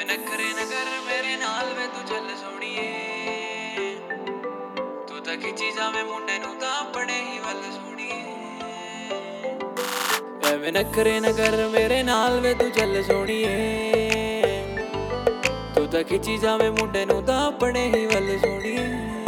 ਐਵੇਂ ਨਖਰੇ ਨਾ ਕਰ ਮੇਰੇ ਨਾਲ ਵੇ ਤੂੰ ਚੱਲ ਸੋਹਣੀਏ ਤੂੰ ਤਾਂ ਖਿੱਚੀ ਜਾਵੇਂ ਮੁੰਡੇ ਨੂੰ ਤਾਂ ਆਪਣੇ ਹੀ ਵੱਲ ਸੋਹਣੀਏ ਐਵੇਂ ਨਖਰੇ ਨਾ ਕਰ ਮੇਰੇ ਨਾਲ ਵੇ ਤੂੰ ਚੱਲ ਸੋਹਣੀਏ ਤੂੰ ਤਾਂ ਖਿੱਚੀ ਜਾਵੇਂ ਮੁੰਡੇ ਨੂੰ ਤਾਂ ਆਪਣੇ ਹੀ ਵੱਲ ਸੋਹਣੀਏ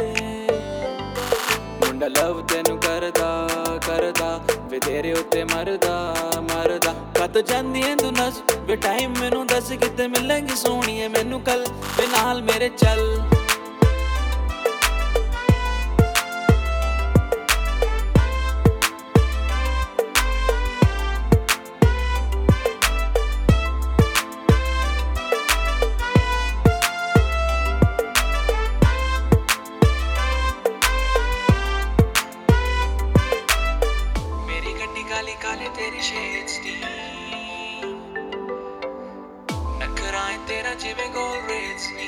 ਮੁੰਡਾ ਲਵ ਤੈਨੂੰ ਕਰਦਾ ਵੇ ਤੇਰੇ ਉੱਤੇ ਮਰਦਾ ਕੱਤ ਜਾਂਦੀ ਐ ਤੂੰ ਨਸ ਵੇ ਟਾਈਮ ਮੈਨੂੰ ਦੱਸ ਕਿਤੇ ਮਿਲੇਂਗੀ ਸੋਹਣੀਏ ਮੈਨੂੰ ਕੱਲ ਵੇ ਨਾਲ ਮੇਰੇ ਚੱਲ काली काले तेरी शेड्स दी नखराएं तेरा जिवें गोल रेड्स नी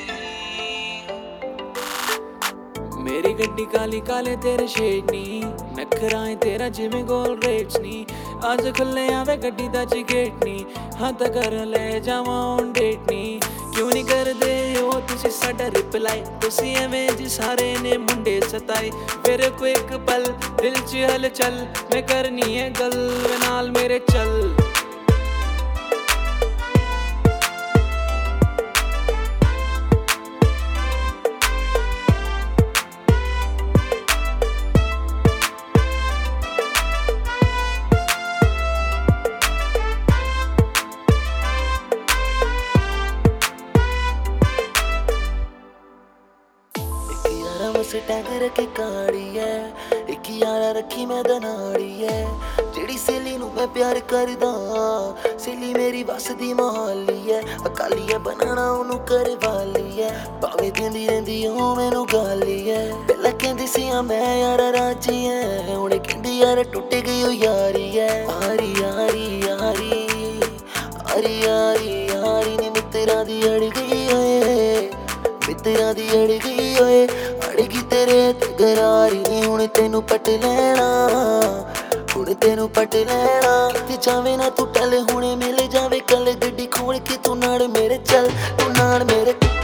मेरी गड्डी काली काले तेरे शेड नी नखराएं तेरा जिवें गोल रेड्स नी आज खुले आवे गड्डी दा गेट नी हाथ कर ले जावां ऑन डेट नी क्यों नहीं करदे हो तुसी साडा रिप्लाई तुसी एवें जी सारे ने मुंडे सताए मेरे को एक पल दिल च हलचल मैं करनी है गल नाल मेरे चल टैगर के काड़ी है एक यारा रखी मैं दनाड़ी है जेड़ी सहेली नू मैं प्यार करदा सहेली मेरी वसदी मोहाली है अकाली है बनाना ओनू करे वाली है भावे देंदी रहिंदी ओ मैनू गाली है पहला कहंदी सी मैं यारा राजी है हुणे कहंदी यार टुट गई ओ यारी है यारी यारी यारी यारी यारी यारी नी मित्तरा दी अड़ गई ओए मित्तरा दी अड़ गई ओए अड़गी तेरे ते गरारी हुण तेनू पट लैणा हुण तेनू पट लैणा किते जावे ना तू टल हुणे मिल जावे कल गड्डी खोल के तू नाल मेरे चल तू नाल मेरे